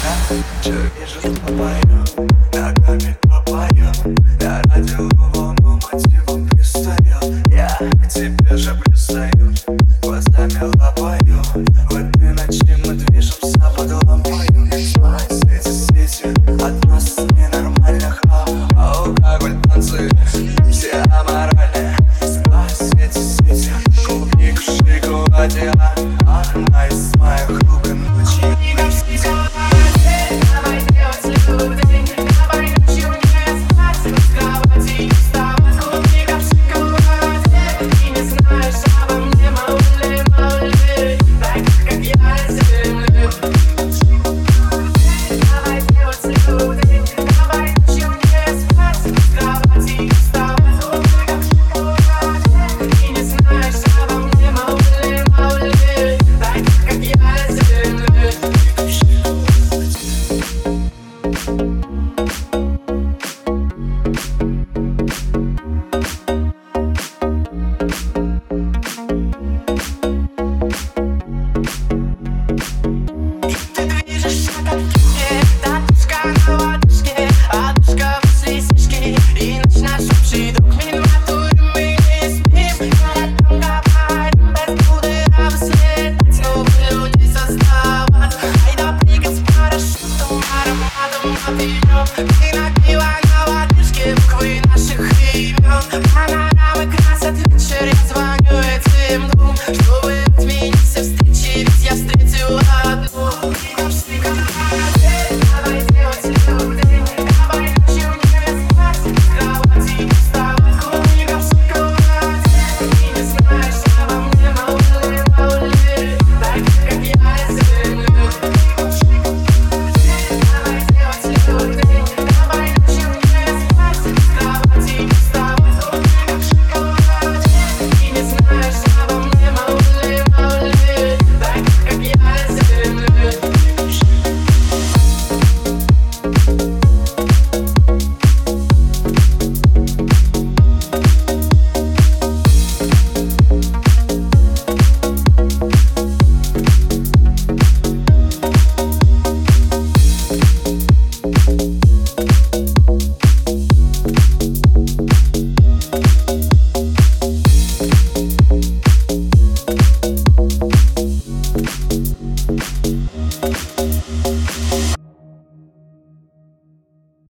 Че вижу, что пою, ногами топаю. Я радиоволну мотивом пристаю. Я к тебе же пристаю, глазами лапаю. В этой ночи мы движемся под лампою. Свете, свете, от нас ненормальных алкоголь, танцы, все аморальные. Свете, свете, клубник в шоколаде. Она из моих рук и ночи. Ты нагнила